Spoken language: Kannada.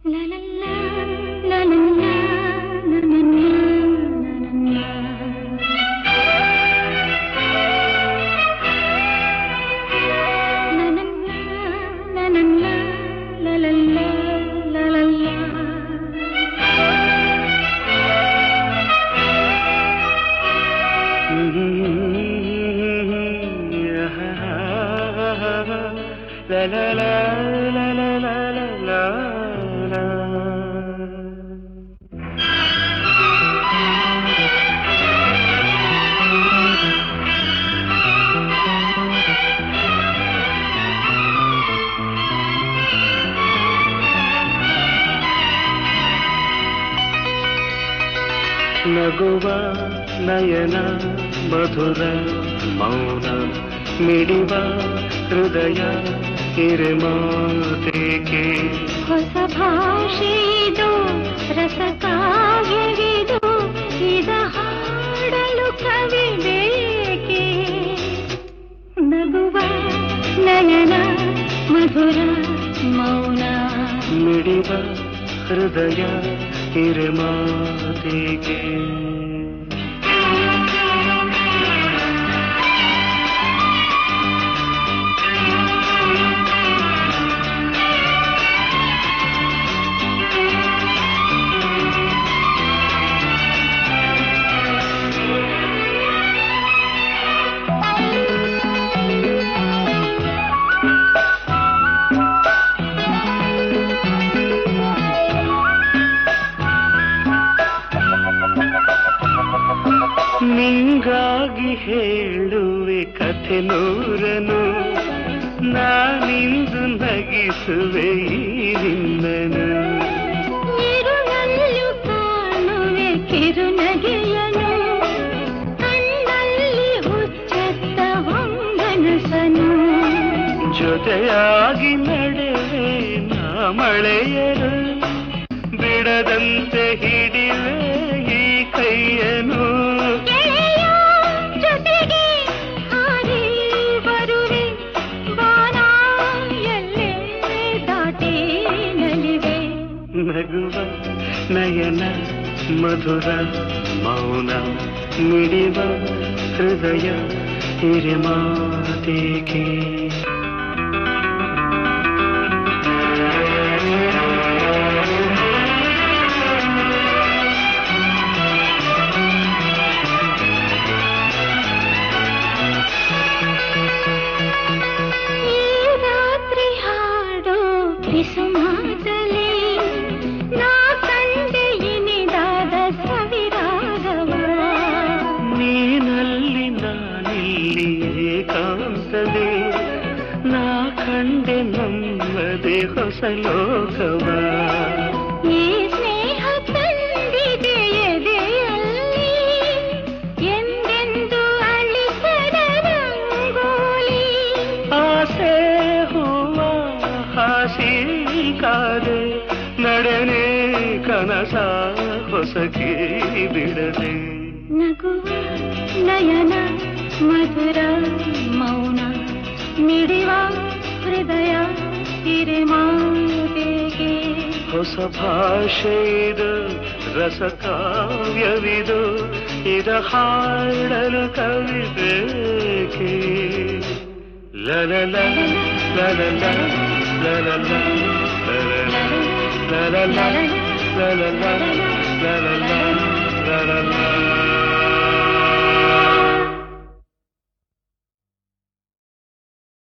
ನಗುವ ನಯನ ಮಧುರ ಮೌನ ಮಿಡಿವ ಹೃದಯ ಹಿರಿಮಾತೆಗೆ ಹೊಸ ಭಾಷೆಯಿದು ರಸ ಕಾವ್ಯವಿದು ಇದ ಹಾಡಲು ಕವಿ ಬೇಕೆ ನಗುವ ನಯನ ಮಧುರ ಮೌನ ಮಿಡಿವ ಹೃದಯ ಹಿರಿಮಾತೆಗೆ ನಿಂಗಾಗಿ ಹೇಳುವೆ ಕಥೆ ನೂರನು ನಾನಿಂದು ನಗಿಸುವೆ ಈ ನಿನ್ನನು ಇರುಳಲ್ಲೂ ಕಾಣುವೆ ಕಿರುನಗೆಯನು ಕಣ್ಣಲ್ಲಿ ಹುಚ್ಚೆತ್ತ ಹೊಂಗನಸನು ಜೊತೆಯಾಗಿ ನಡೆವೆ ನಾ ಮಳೆಯರು ಬಿಡದಂತೆ ಹಿಡಿವೆ ಈ ಕೈಯನು ನಗುವ ನಯನ ಮಧುರ ಮೌನ ಮಿಡಿವ ಹೃದಯ ಹಿರಿಮಾತೆಗೆ ಈ ರಾತ್ರಿ ಹಾಡೋ ಕಿಸುಮಾತಲಿ ನೀನಲ್ಲಿ ನಾನಿಲ್ಲಿ ಏಕಾಂತವೇ ನಾ ಕಂಡೆ ನಮ್ಮದೇ ಹೊಸ ಲೋಕವ ಈ ಸ್ನೇಹ ತಂದಿದೆ ಎದೆಯಲ್ಲಿ ಎಂದೆಂದು ಅಳಿಸದ ರಂಗೋಲಿ ಆಸೆ ಹೂವ ಹಾಸಿ ಕಾದೆ ನಡೆನೆ ಕನಸ ಹೊಸಕಿ ಬಿಡದೆ ನಗುವ ನಯನ ಮಧುರ ಮೌನ ಮಿಡಿವ ಹೃದಯ ಹಿರಿಮಾತೆಗೆ ಹೊಸ ಭಾಷೆಯಿದು ರಸ ಕಾವ್ಯವಿದು ಇದ ಹಾಡಲು ಕವಿ ಬೇಕೆ ಲಲಲ ಲಲಲ ಲಲಲ ಲಲಲ ಲಲಲ ಲಲಲ ಲಲಲ ಲಲಲ